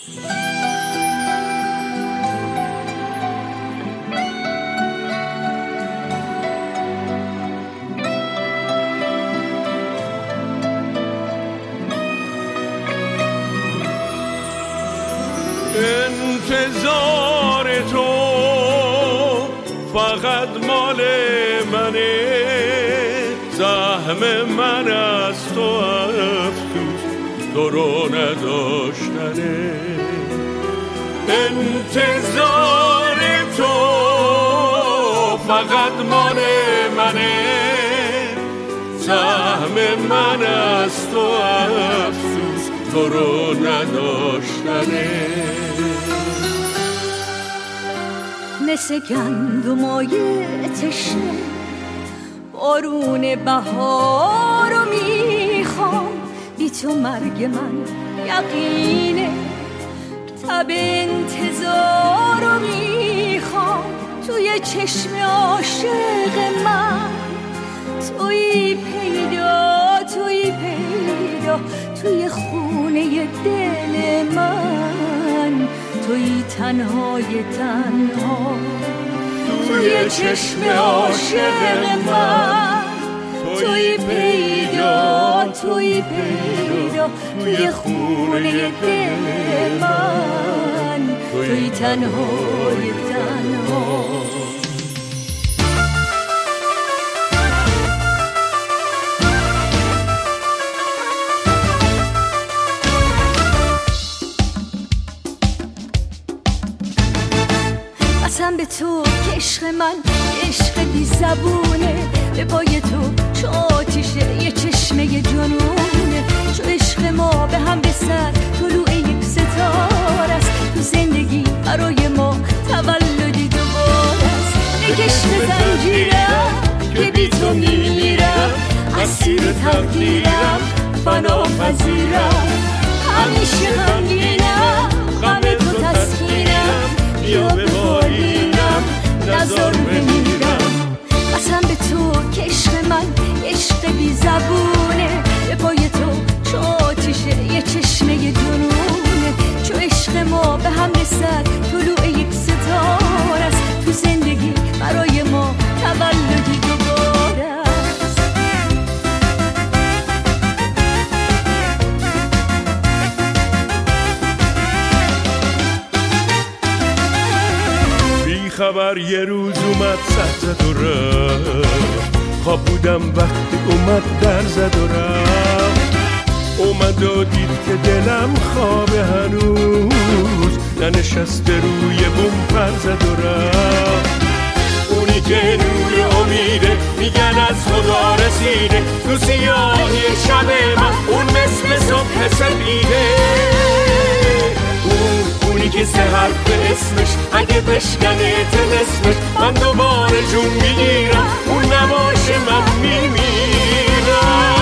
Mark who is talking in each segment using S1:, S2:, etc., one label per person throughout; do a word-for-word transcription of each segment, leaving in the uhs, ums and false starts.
S1: انتظار تو فقط مال منه، زحم من از تو افسوس تو رو نداشتنه. انتظار تو فقط مال منه، زحم من از تو افسوس تو رو نداشتنه.
S2: مثل گندمای تشنه بارون بهار رو میخوام، بی تو مرگ من یقینه. تب انتظار رو میخوام توی چشم عاشق من، توی پیدا توی پیدا توی خونه دل من، توی تنهای تنها توی چشم عاشق من، توی پیدا توی پیدا توی خونه دل من، توی تنهای تنها. قسم به تو که عشق من عشق بی زبونه، به پای تو چو آتیشه یه چشمه یه جنونه. چو عشق ما به هم رسد طلوع یک ستاره است، تو زندگی برای ما تولدی دوباره است. بکش به زنجیرم که بی تو میمیرم، اسیر تقدیرم فنا پذیرم. همیشه غمگینم غم تو تسکینم، بیا به بالینم نزار بمیرم. قسم به تو که عشق من عشق بی زبونه، به پای تو چو آتیشه یه چشمه یه جنونه. چو عشق ما به هم رسد طلوع یک ستاره است، تو زندگی برای ما تولدی دوباره است.
S1: بی خبر یه روز اومد سر زد و رفت، خواب بودم وقتی اومد در زد و رفت. اومد و دید که دلم خوابه هنوز، ننشسته روی بوم پر زد و رفت. اونی که نور امیده میگن از خدا رسیده، تو سیاهی شب من اون مثل صبح سپیده. اون اونی که سه حرف اسمش اگه بشکنه طلسمش من دوباره جون میگیرم، اون نباشه من میمیرم.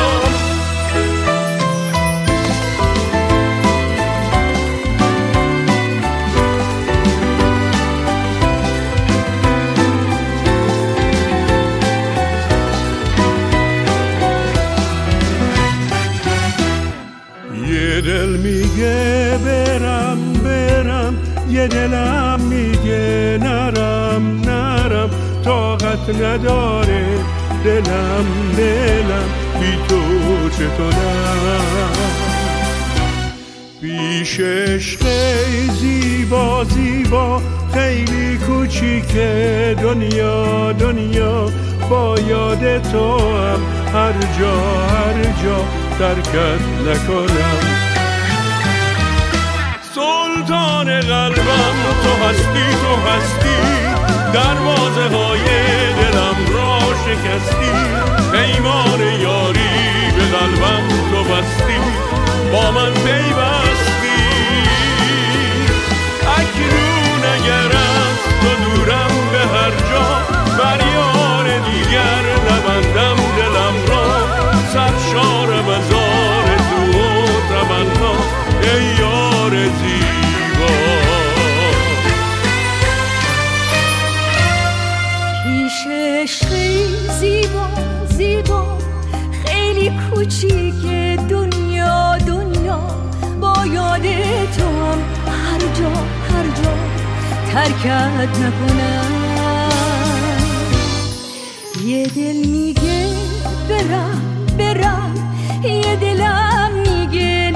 S1: یه دل میگه برم برم، یه دلم میگه نرم نرم. طاقت نداره دلم دلم بی تو چطورم. پیش عشق زیبا زیبا خیلی کوچیکه دنیا دنیا، با یاد تو هم هر جا هر جا ترکت نکنم. سلطان قلبم تو هستی تو هستی، دروازه های دلم را شکستی. پیمان یاری به قلبم تو بستی، با من پیوستی. اکنون اگر از تو دورم به هر جا، بر یار دیگر نبندم دلم را. سرشارم از آرزو و تمنا، ای یار زیبا.
S2: پیش عشقی زیبا زیبا خیلی کوچیک دنیا دنیا، با جا هر جا ترکت نکنم. یه دل میگه برم برم، یه دلم میگه